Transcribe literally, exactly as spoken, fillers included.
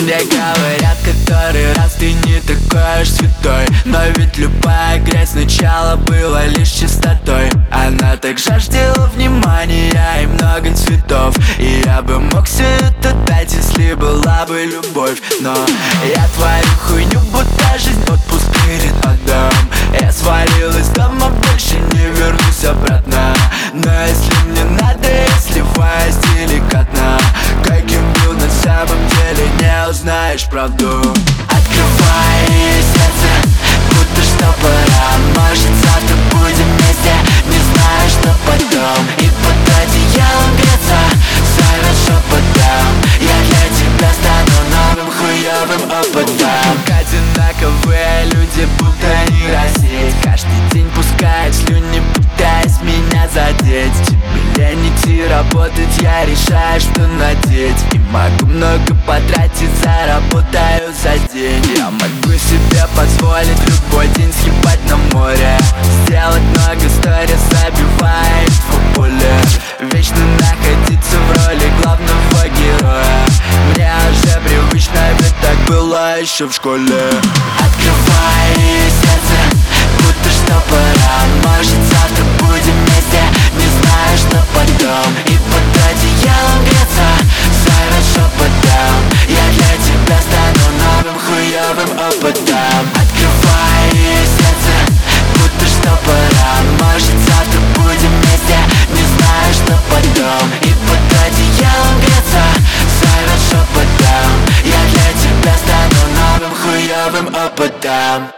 Мне говорят который раз: ты не такой уж святой. Но ведь любая грязь сначала была лишь чистотой. Она так жаждала внимания и много цветов, и я бы мог все это дать, если была бы любовь. Но я творю хуйню, будто жизнь отпуск перед адом. Я свалил из дома, больше не вернусь обратно. Но если мне надо, я сливаюсь деликатно. Каким был на самом деле, не узнаешь правду. Открывай сердце, будто что пора. Может завтра будем вместе, не знаю, что потом. И под одеялом греться, зовет шепотом. Я для тебя стану новым хуёвым опытом. Одинаковые люди, будто не рассеять. Каждый день пускают слюни, пытаясь меня задеть. Тебе лень идти работать, я решаю, что надеть. И могу много потратить, заработаю за день. Я могу себе позволить любой день съебать на море, сделать много сторис, забивая инфополе. Вечно находиться в роли главного героя. Мне уже привычно, ведь так было еще в школе. Открывай сердце, будто что пора. Может завтра будем вместе, не знаю, что потом. И под одеялом греться, зовет шепотом. Я для тебя стану новым хуёвым опытом. Открывай сердце, будто что пора. Может завтра будем вместе, не знаю, что потом. И под одеялом греться, зовет шепотом. Я для тебя стану новым хуёвым опытом.